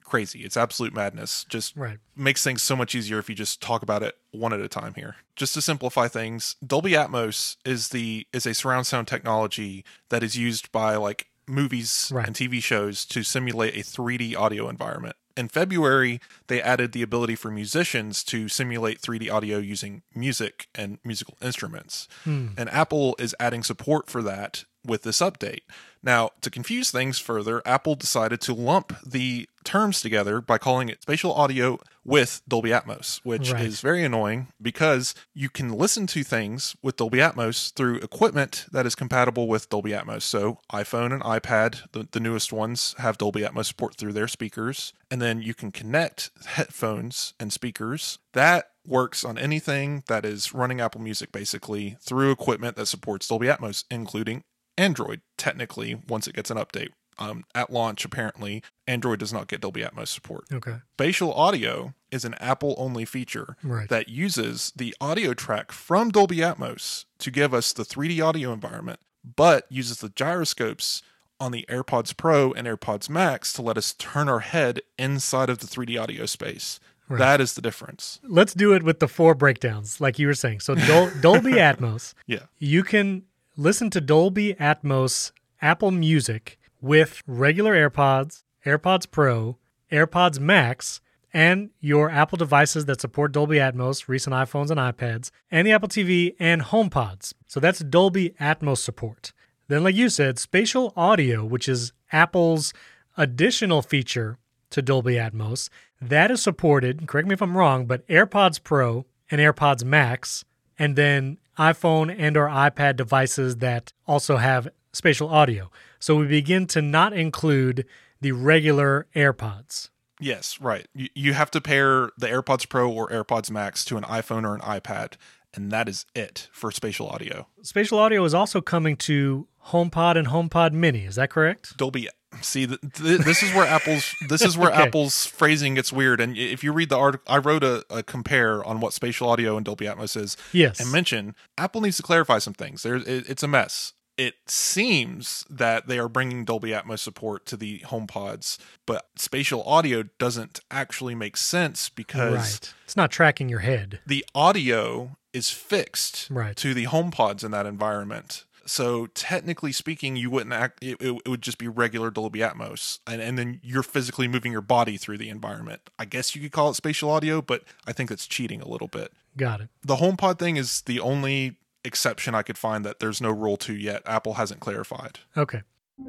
crazy. It's absolute madness. Just Right. makes things so much easier if you just talk about it one at a time here. Just to simplify things, Dolby Atmos is a surround sound technology that is used by like movies Right. and TV shows to simulate a 3D audio environment. In February, they added the ability for musicians to simulate 3D audio using music and musical instruments. And Apple is adding support for that with this update. Now, to confuse things further, Apple decided to lump the terms together by calling it spatial audio with Dolby Atmos, which Right. is very annoying because you can listen to things with Dolby Atmos through equipment that is compatible with Dolby Atmos. So iPhone and iPad, the newest ones, have Dolby Atmos support through their speakers. And then you can connect headphones and speakers. That works on anything that is running Apple Music, basically, through equipment that supports Dolby Atmos, including Android, technically, once it gets an update. At launch, apparently, Android does not get Dolby Atmos support. Okay. Spatial audio is an Apple-only feature Right. that uses the audio track from Dolby Atmos to give us the 3D audio environment, but uses the gyroscopes on the AirPods Pro and AirPods Max to let us turn our head inside of the 3D audio space. Right. That is the difference. Let's do it with the 4 breakdowns, like you were saying. So Dolby Atmos, Yeah. you can listen to Dolby Atmos Apple Music with regular AirPods, AirPods Pro, AirPods Max, and your Apple devices that support Dolby Atmos, recent iPhones and iPads, and the Apple TV and HomePods. So that's Dolby Atmos support. Then, like you said, spatial audio, which is Apple's additional feature to Dolby Atmos, that is supported, correct me if I'm wrong, but AirPods Pro and AirPods Max, and then iPhone and or iPad devices that also have spatial audio. So we begin to not include the regular AirPods. Yes, right. You have to pair the AirPods Pro or AirPods Max to an iPhone or an iPad, and that is it for spatial audio. Spatial audio is also coming to HomePod and HomePod Mini. Is that correct? Dolby. See, this is where Okay. Apple's phrasing gets weird. And if you read the article, I wrote a compare on what spatial audio and Dolby Atmos is. Yes. And mention Apple needs to clarify some things. It's a mess. It seems that they are bringing Dolby Atmos support to the HomePods, but spatial audio doesn't actually make sense because Right. It's not tracking your head. the audio is fixed Right. to the HomePods in that environment. So technically speaking, you wouldn't it would just be regular Dolby Atmos, and then you're physically moving your body through the environment. I guess you could call it spatial audio, but I think that's cheating a little bit. Got it. The HomePod thing is the only exception I could find that there's no rule to yet. Apple hasn't clarified. Okay.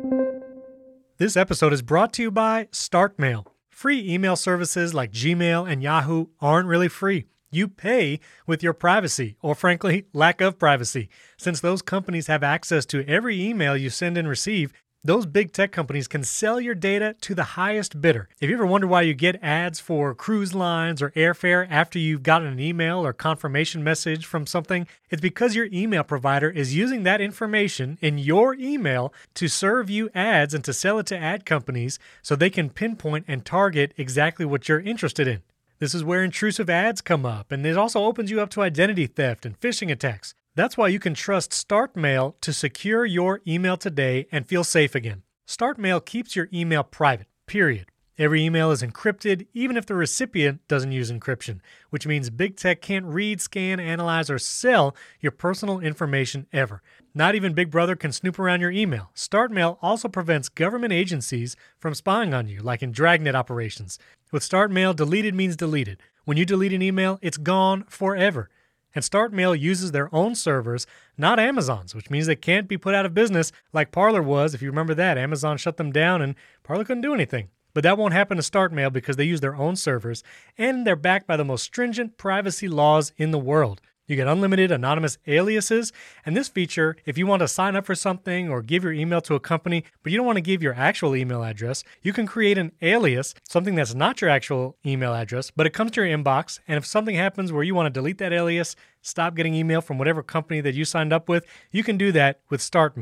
This episode is brought to you by StartMail. Free email services like Gmail and Yahoo aren't really free. You pay with your privacy, or frankly, lack of privacy. Since those companies have access to every email you send and receive, those big tech companies can sell your data to the highest bidder. If you ever wonder why you get ads for cruise lines or airfare after you've gotten an email or confirmation message from something, it's because your email provider is using that information in your email to serve you ads and to sell it to ad companies so they can pinpoint and target exactly what you're interested in. This is where intrusive ads come up, and it also opens you up to identity theft and phishing attacks. That's why you can trust StartMail to secure your email today and feel safe again. StartMail keeps your email private, period. Every email is encrypted, even if the recipient doesn't use encryption, which means big tech can't read, scan, analyze, or sell your personal information ever. Not even Big Brother can snoop around your email. StartMail also prevents government agencies from spying on you, like in Dragnet operations. With StartMail, deleted means deleted. When you delete an email, it's gone forever. And StartMail uses their own servers, not Amazon's, which means they can't be put out of business like Parler was. If you remember that, Amazon shut them down and Parler couldn't do anything. But that won't happen to StartMail because they use their own servers, and they're backed by the most stringent privacy laws in the world. You get unlimited anonymous aliases, and this feature, if you want to sign up for something or give your email to a company, but you don't want to give your actual email address, you can create an alias, something that's not your actual email address, but it comes to your inbox, and if something happens where you want to delete that alias, stop getting email from whatever company that you signed up with, you can do that with StartMail.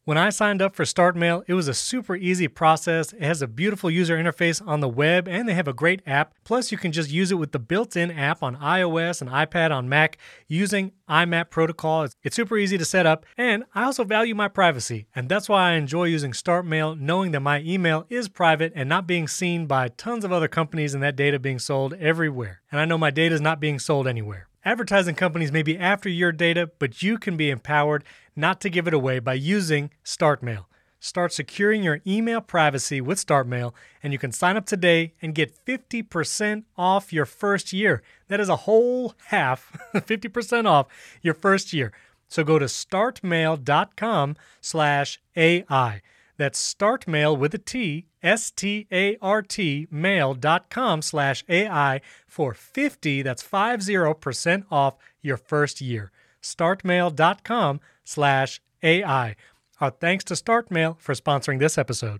When I signed up for StartMail, it was a super easy process. It has a beautiful user interface on the web, and they have a great app. Plus, you can just use it with the built-in app on iOS and iPad on Mac using IMAP protocol. It's super easy to set up, and I also value my privacy, and that's why I enjoy using StartMail, knowing that my email is private and not being seen by tons of other companies and that data being sold everywhere. And I know my data is not being sold anywhere. Advertising companies may be after your data, but you can be empowered not to give it away by using StartMail. Start securing your email privacy with StartMail, and you can sign up today and get 50% off your first year. That is a whole half, 50% off your first year. So go to startmail.com/AI. That's StartMail with a T, START mail.com/AI for 50% off your first year. StartMail.com/AI. Our thanks to StartMail for sponsoring this episode.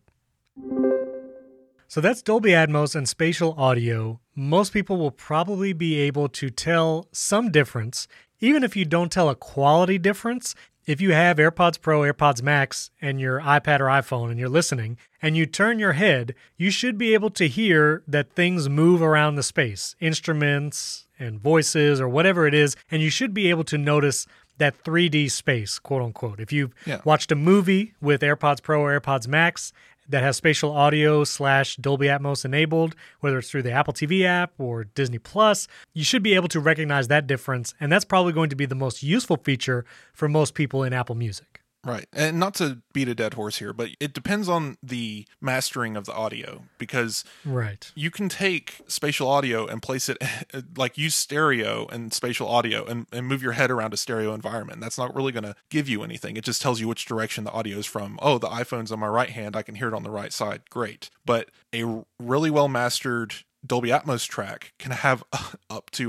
So that's Dolby Atmos and spatial audio. Most people will probably be able to tell some difference, even if you don't tell a quality difference. If you have AirPods Pro, AirPods Max, and your iPad or iPhone and you're listening, and you turn your head, you should be able to hear that things move around the space, instruments and voices or whatever it is, and you should be able to notice that 3D space, quote unquote. If you've watched a movie with AirPods Pro or AirPods Max that has spatial audio / Dolby Atmos enabled, whether it's through the Apple TV app or Disney Plus, you should be able to recognize that difference. And that's probably going to be the most useful feature for most people in Apple Music. Right. And not to beat a dead horse here, but it depends on the mastering of the audio, because you can take spatial audio and place it, like use stereo and spatial audio and move your head around a stereo environment. That's not really going to give you anything. It just tells you which direction the audio is from. Oh, the iPhone's on my right hand. I can hear it on the right side. Great. But a really well mastered Dolby Atmos track can have up to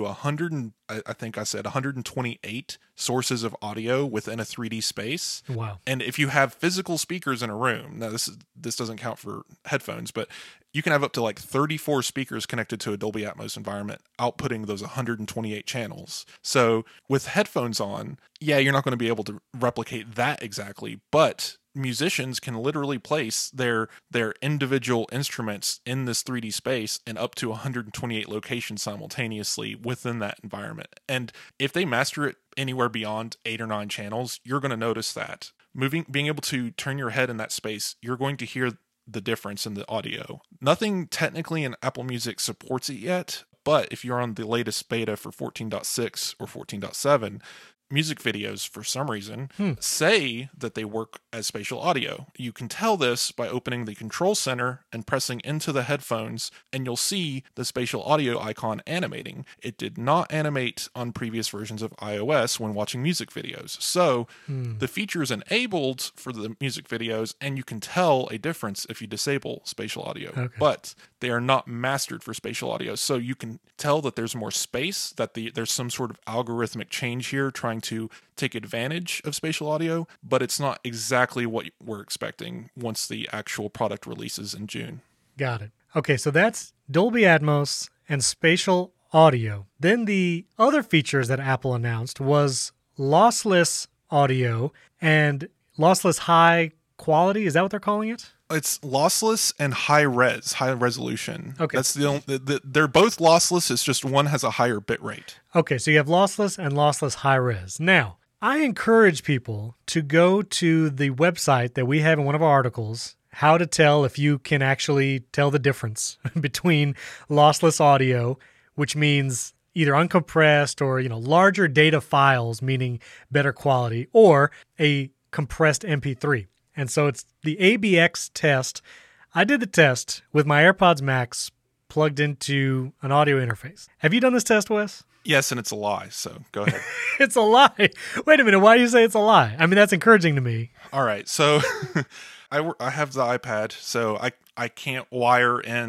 128 sources of audio within a 3D space. Wow. And if you have physical speakers in a room, now this doesn't count for headphones, but you can have up to like 34 speakers connected to a Dolby Atmos environment, outputting those 128 channels. So with headphones on, you're not going to be able to replicate that exactly, but musicians can literally place their individual instruments in this 3D space in up to 128 locations simultaneously within that environment. And if they master it anywhere beyond 8 or 9 channels, you're going to notice that. Being able to turn your head in that space, you're going to hear the difference in the audio. Nothing technically in Apple Music supports it yet, but if you're on the latest beta for 14.6 or 14.7, music videos, for some reason, say that they work as spatial audio. You can tell this by opening the control center and pressing into the headphones, and you'll see the spatial audio icon animating. It did not animate on previous versions of iOS when watching music videos. So the feature is enabled for the music videos, and you can tell a difference if you disable spatial audio. Okay. But they are not mastered for spatial audio. So you can tell that there's more space, that there's some sort of algorithmic change here trying to take advantage of spatial audio, but it's not exactly what we're expecting once the actual product releases in June. Got it. Okay, so that's Dolby Atmos and spatial audio. Then the other features that Apple announced was lossless audio and lossless high quality. Is that what they're calling it? It's lossless and high resolution. Okay. That's they're both lossless. It's just one has a higher bit rate. Okay, so you have lossless and lossless high res. Now, I encourage people to go to the website that we have in one of our articles, how to tell if you can actually tell the difference between lossless audio, which means either uncompressed or, larger data files, meaning better quality, or a compressed MP3. And so it's the ABX test. I did the test with my AirPods Max plugged into an audio interface. Have you done this test, Wes? Yes, and it's a lie, so go ahead. It's a lie. Wait a minute. Why do you say it's a lie? I mean, that's encouraging to me. All right. So I have the iPad, so I can't wire in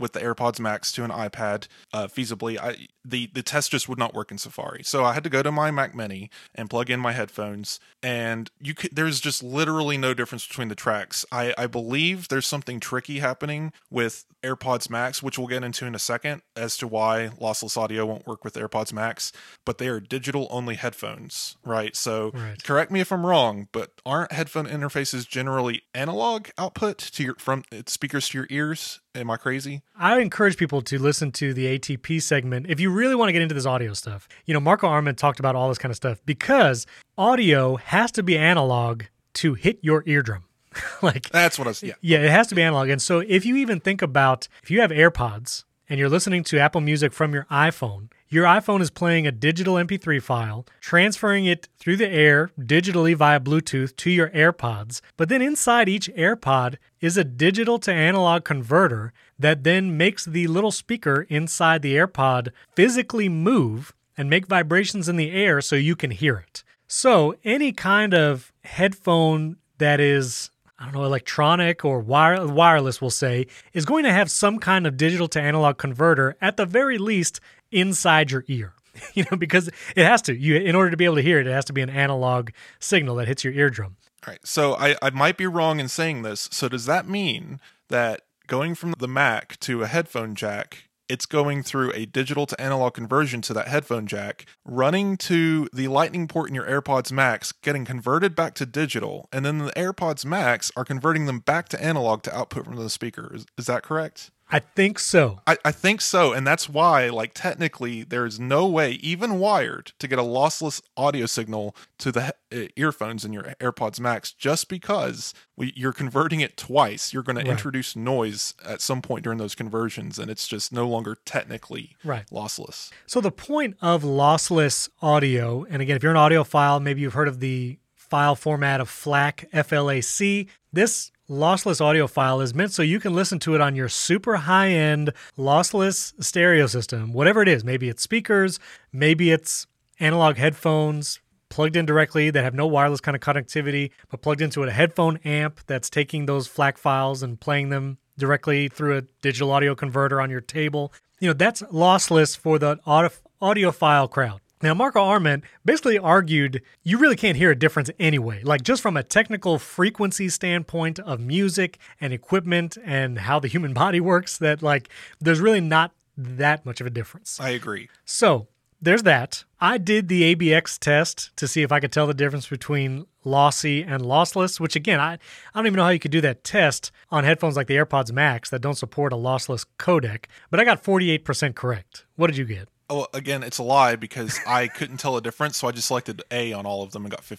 with the AirPods Max to an iPad feasibly. The test just would not work in Safari. So I had to go to my Mac Mini and plug in my headphones, and there's just literally no difference between the tracks. I believe there's something tricky happening with AirPods Max, which we'll get into in a second, as to why lossless audio won't work with AirPods Max, but they are digital-only headphones, right? So correct me if I'm wrong, but aren't headphone interfaces generally analog output from speakers to your ears? Am I crazy? I encourage people to listen to the ATP segment if you really want to get into this audio stuff. Marco Arment talked about all this kind of stuff because audio has to be analog to hit your eardrum. That's what I was, Yeah, it has to be analog. And so if you even think about, if you have AirPods and you're listening to Apple Music from your iPhone is playing a digital MP3 file, transferring it through the air digitally via Bluetooth to your AirPods. But then inside each AirPod is a digital to analog converter that then makes the little speaker inside the AirPod physically move and make vibrations in the air so you can hear it. So any kind of headphone that is, electronic or wireless, we'll say, is going to have some kind of digital to analog converter, at the very least, inside your ear. Because it has to. In order to be able to hear it, it has to be an analog signal that hits your eardrum. All right. So I might be wrong in saying this. So does that mean that going from the Mac to a headphone jack, it's going through a digital to analog conversion to that headphone jack, running to the lightning port in your AirPods Max, getting converted back to digital, and then the AirPods Max are converting them back to analog to output from the speaker. Is that correct? I think so. I think so, and that's why, technically, there's no way, even wired, to get a lossless audio signal to the earphones in your AirPods Max, just because you're converting it twice. You're going to introduce noise at some point during those conversions, and it's just no longer technically lossless. So the point of lossless audio, and again, if you're an audiophile, maybe you've heard of the file format of FLAC, F-L-A-C. This lossless audio file is meant so you can listen to it on your super high-end lossless stereo system, whatever it is. Maybe it's speakers, maybe it's analog headphones plugged in directly that have no wireless kind of connectivity, but plugged into a headphone amp that's taking those FLAC files and playing them directly through a digital audio converter on your table. That's lossless for the audiophile crowd. Now, Marco Arment basically argued you really can't hear a difference anyway. Just from a technical frequency standpoint of music and equipment and how the human body works, that there's really not that much of a difference. I agree. So there's that. I did the ABX test to see if I could tell the difference between lossy and lossless, which again, I don't even know how you could do that test on headphones like the AirPods Max that don't support a lossless codec, but I got 48% correct. What did you get? Oh, again, it's a lie because I couldn't tell a difference, so I just selected A on all of them and got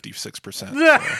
56%.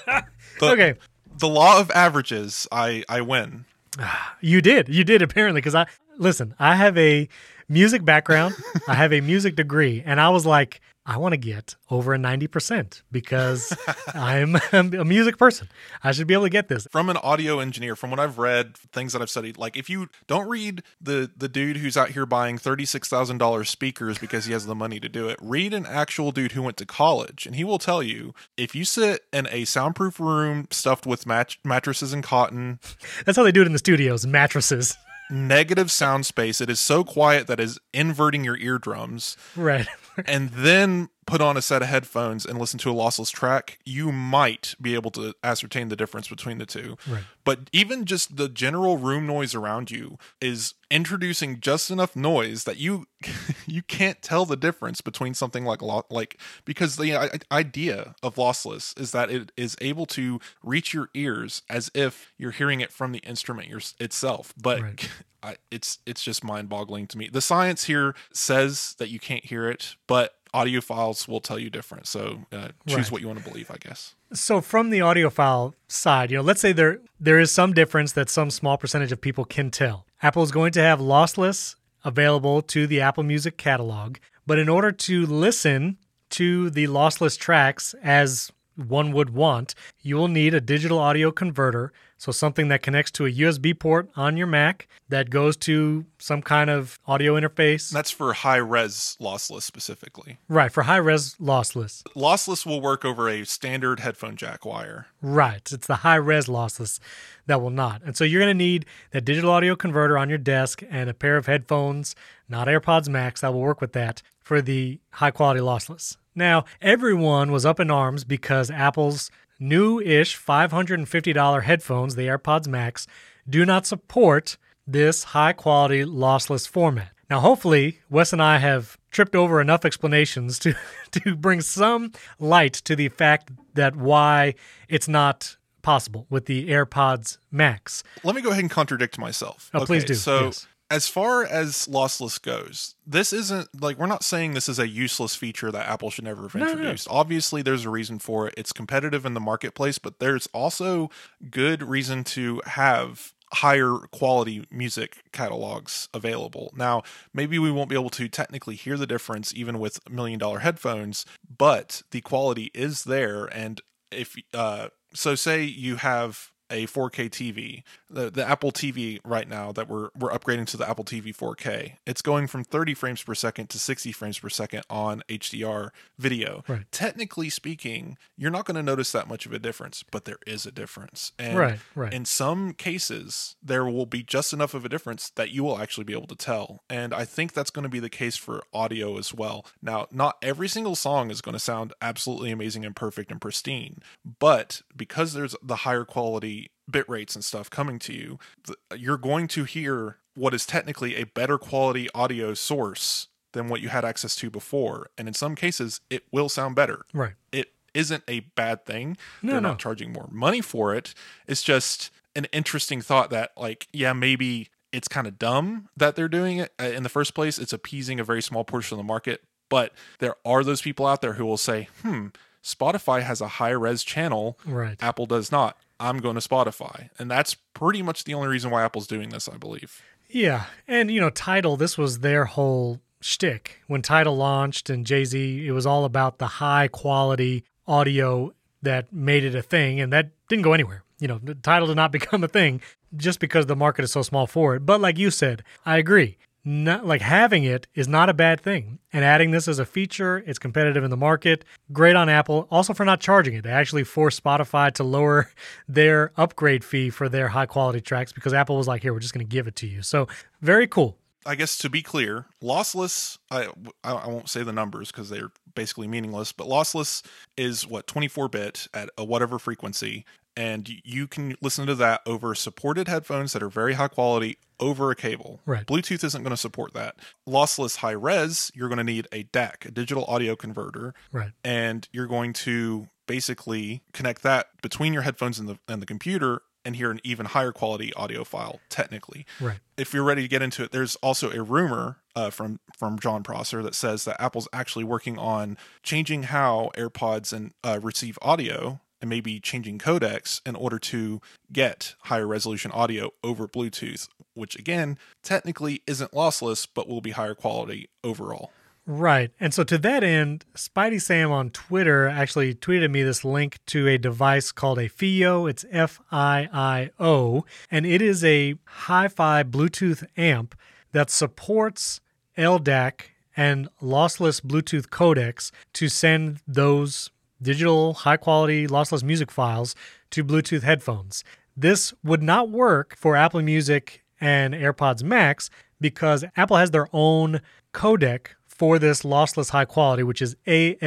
Okay. The law of averages, I win. You did apparently, because I have a music background, I have a music degree, and I was like, I want to get over a 90% because I'm a music person. I should be able to get this. From an audio engineer, from what I've read, things that I've studied, if you don't read the dude who's out here buying $36,000 speakers because he has the money to do it, read an actual dude who went to college, and he will tell you, if you sit in a soundproof room stuffed with mattresses and cotton. That's how they do it in the studios, mattresses. Negative sound space. It is so quiet that is inverting your eardrums. Right. And then put on a set of headphones and listen to a lossless track, you might be able to ascertain the difference between the two. Right. But even just the general room noise around you is introducing just enough noise that you can't tell the difference between something because the idea of lossless is that it is able to reach your ears as if you're hearing it from the instrument itself. But it's just mind-boggling to me. The science here says that you can't hear it, but audiophiles will tell you different. So choose what you want to believe, I guess. So from the audiophile side, let's say there is some difference that some small percentage of people can tell. Apple is going to have lossless available to the Apple Music catalog, but in order to listen to the lossless tracks as one would want, you will need a digital audio converter, so something that connects to a USB port on your Mac that goes to some kind of audio interface. That's for high-res lossless specifically. Right, for high-res lossless. Lossless will work over a standard headphone jack wire. Right, it's the high-res lossless that will not. And so you're going to need that digital audio converter on your desk and a pair of headphones, not AirPods Max, that will work with that for the high-quality lossless. Now, everyone was up in arms because Apple's new-ish $550 headphones, the AirPods Max, do not support this high-quality lossless format. Now, hopefully, Wes and I have tripped over enough explanations to bring some light to the fact that why it's not possible with the AirPods Max. Let me go ahead and contradict myself. Oh, please do. So, yes. As far as lossless goes, this isn't like, we're not saying this is a useless feature that Apple should never have introduced. No. Obviously, there's a reason for it. It's competitive in the marketplace, but there's also good reason to have higher quality music catalogs available. Now, maybe we won't be able to technically hear the difference even with $1 million headphones, but the quality is there. And if so, say you have a 4K TV, the Apple TV right now that we're upgrading to the Apple TV 4K, it's going from 30 frames per second to 60 frames per second on HDR video. Right. Technically speaking, you're not going to notice that much of a difference, but there is a difference. And right. In some cases, there will be just enough of a difference that you will actually be able to tell. And I think that's going to be the case for audio as well. Now, not every single song is going to sound absolutely amazing and perfect and pristine, but because there's the higher quality bit rates and stuff coming to you, you're going to hear what is technically a better quality audio source than what you had access to before. And in some cases, it will sound better. Right. It isn't a bad thing. No, They're not charging more money for it. It's just an interesting thought that, like, yeah, maybe it's kind of dumb that they're doing it in the first place. It's appeasing a very small portion of the market. But there are those people out there who will say, Spotify has a high-res channel. Right. Apple does not. I'm going to Spotify. And that's pretty much the only reason why Apple's doing this, I believe. Yeah. And, Tidal, this was their whole shtick. When Tidal launched and Jay-Z, it was all about the high-quality audio that made it a thing, and that didn't go anywhere. Tidal did not become a thing just because the market is so small for it. But like you said, I agree. Having it is not a bad thing. And adding this as a feature, it's competitive in the market. Great on Apple. Also for not charging it. They actually forced Spotify to lower their upgrade fee for their high quality tracks because Apple was like, here, we're just going to give it to you. So very cool. I guess to be clear, lossless, I won't say the numbers because they're basically meaningless, but lossless is 24-bit at a whatever frequency. And you can listen to that over supported headphones that are very high quality over a cable. Right. Bluetooth isn't going to support that. Lossless high res, you're going to need a DAC, a digital audio converter. Right. And you're going to basically connect that between your headphones and the computer and hear an even higher quality audio file, technically. Right. If you're ready to get into it, there's also a rumor from John Prosser that says that Apple's actually working on changing how AirPods and receive audio and maybe changing codecs in order to get higher resolution audio over Bluetooth, which again, technically isn't lossless, but will be higher quality overall. Right. And so to that end, Spidey Sam on Twitter actually tweeted me this link to a device called a FiiO. It's FiiO. And it is a hi-fi Bluetooth amp that supports LDAC and lossless Bluetooth codecs to send those digital high-quality lossless music files to Bluetooth headphones. This would not work for Apple Music and AirPods Max because Apple has their own codec for this lossless high quality, which is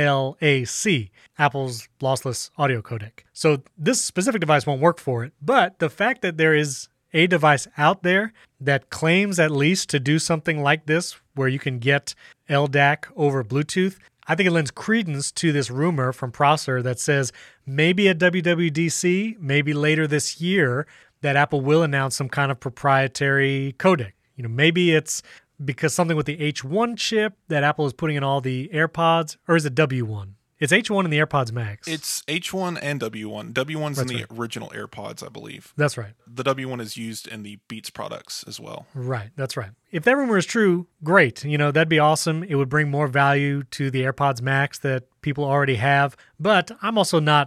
ALAC, Apple's lossless audio codec. So this specific device won't work for it, but the fact that there is a device out there that claims at least to do something like this, where you can get LDAC over Bluetooth, I think it lends credence to this rumor from Prosser that says maybe at WWDC, maybe later this year, that Apple will announce some kind of proprietary codec. Maybe it's because something with the H1 chip that Apple is putting in all the AirPods, or is it W1? It's H1 in the AirPods Max. It's H1 and W1. W1's That's in the right. original AirPods, I believe. That's right. The W1 is used in the Beats products as well. Right, that's right. If that rumor is true, great. That'd be awesome. It would bring more value to the AirPods Max that people already have. But I'm also not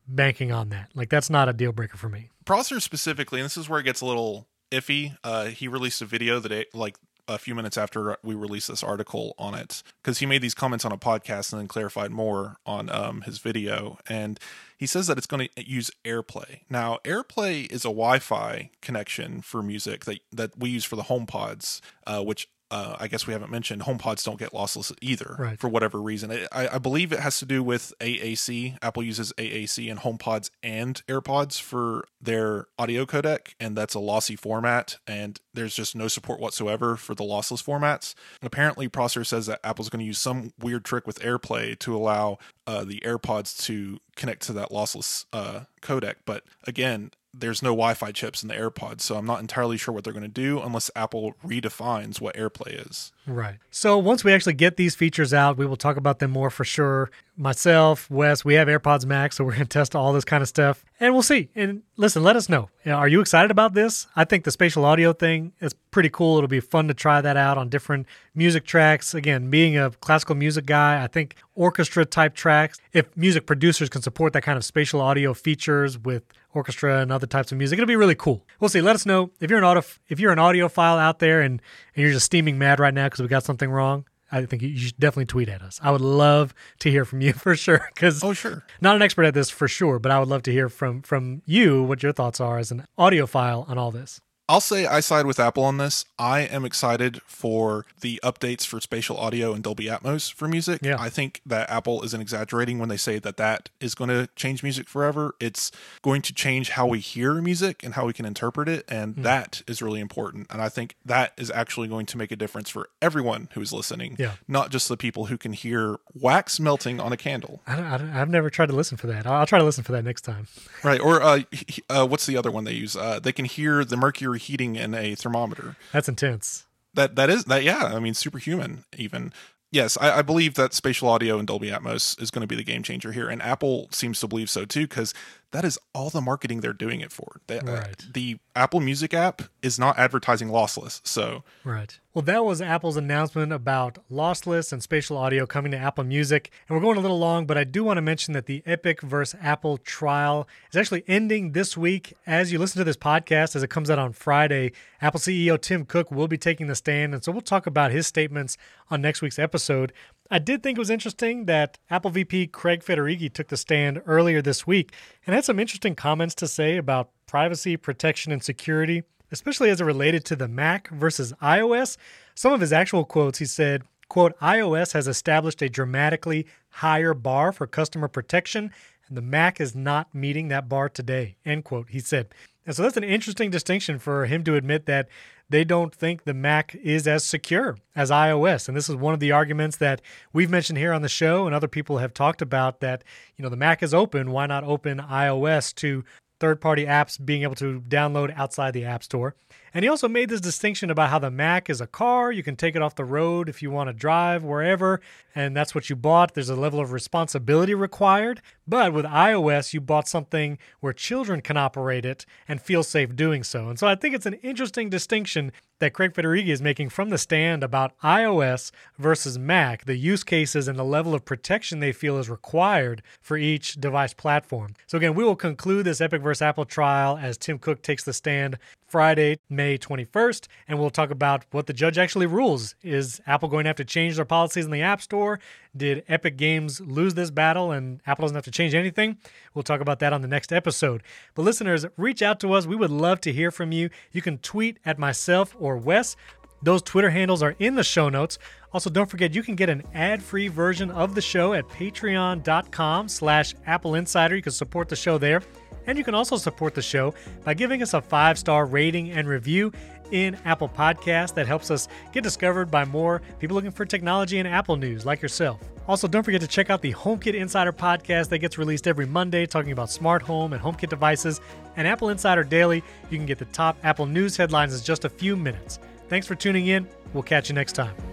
banking on that. Like, that's not a deal breaker for me. Prosser specifically, and this is where it gets a little iffy. He released a video like a few minutes after we released this article on it, because he made these comments on a podcast and then clarified more on his video. And he says that it's going to use AirPlay. Now, AirPlay is a Wi-Fi connection for music that we use for the HomePods, which I guess we haven't mentioned. HomePods don't get lossless either, right, for whatever reason. I believe it has to do with AAC. Apple uses AAC in HomePods and AirPods for their audio codec, and that's a lossy format, and there's just no support whatsoever for the lossless formats. And apparently, Prosser says that Apple's going to use some weird trick with AirPlay to allow the AirPods to connect to that lossless codec. But again, there's no Wi-Fi chips in the AirPods, so I'm not entirely sure what they're going to do unless Apple redefines what AirPlay is. Right. So once we actually get these features out, we will talk about them more for sure. Myself, Wes, we have AirPods Max, so we're going to test all this kind of stuff, and we'll see. And listen, let us know. Are you excited about this? I think the spatial audio thing is pretty cool. It'll be fun to try that out on different music tracks. Again, being a classical music guy, I think orchestra type tracks, if music producers can support that kind of spatial audio features with orchestra and other types of music, it'll be really cool. We'll see. Let us know if you're an audiophile out there and you're just steaming mad right now because we got something wrong. I think you should definitely tweet at us. I would love to hear from you for sure. Sure. Not an expert at this for sure, but I would love to hear from you what your thoughts are as an audiophile on all this. I'll say I side with Apple on this. I am excited for the updates for spatial audio and Dolby Atmos for music. Yeah. I think that Apple isn't exaggerating when they say that is going to change music forever. It's going to change how we hear music and how we can interpret it, and that is really important. And I think that is actually going to make a difference for everyone who is listening, not just the people who can hear wax melting on a candle. I've never tried to listen for that. I'll try to listen for that next time. Right. Or what's the other one they use? They can hear the mercury heating in a thermometer. That's intense. That is yeah, I mean, superhuman even. Yes, I believe that spatial audio and Dolby Atmos is going to be the game changer here, and Apple seems to believe so too, because that is all the marketing they're doing it for. The Apple Music app is not advertising lossless, so... Right. Well, that was Apple's announcement about lossless and spatial audio coming to Apple Music. And we're going a little long, but I do want to mention that the Epic versus Apple trial is actually ending this week. As you listen to this podcast, as it comes out on Friday, Apple CEO Tim Cook will be taking the stand, and so we'll talk about his statements on next week's episode. I did think it was interesting that Apple VP Craig Federighi took the stand earlier this week and had some interesting comments to say about privacy, protection, and security, especially as it related to the Mac versus iOS. Some of his actual quotes, he said, quote, iOS has established a dramatically higher bar for customer protection, and the Mac is not meeting that bar today, end quote, he said. And so that's an interesting distinction for him to admit that they don't think the Mac is as secure as iOS. And this is one of the arguments that we've mentioned here on the show and other people have talked about, that, you know, the Mac is open. Why not open iOS to third-party apps being able to download outside the App Store? And he also made this distinction about how the Mac is a car. You can take it off the road if you want to drive wherever, and that's what you bought. There's a level of responsibility required. But with iOS, you bought something where children can operate it and feel safe doing so. And so I think it's an interesting distinction that Craig Federighi is making from the stand about iOS versus Mac, the use cases and the level of protection they feel is required for each device platform. So again, we will conclude this Epic versus Apple trial as Tim Cook takes the stand Friday, May 21st, and we'll talk about what the judge actually rules. Is Apple going to have to change their policies in the App Store? Did Epic Games lose this battle and Apple doesn't have to change anything? We'll talk about that on the next episode. But listeners, reach out to us. We would love to hear from you. You can tweet at myself or Wes. Those Twitter handles are in the show notes. Also, don't forget, you can get an ad-free version of the show at patreon.com/Apple Insider. You can support the show there. And you can also support the show by giving us a 5-star rating and review in Apple Podcasts. That helps us get discovered by more people looking for technology and Apple news like yourself. Also, don't forget to check out the HomeKit Insider podcast that gets released every Monday, talking about smart home and HomeKit devices. And Apple Insider Daily, you can get the top Apple news headlines in just a few minutes. Thanks for tuning in. We'll catch you next time.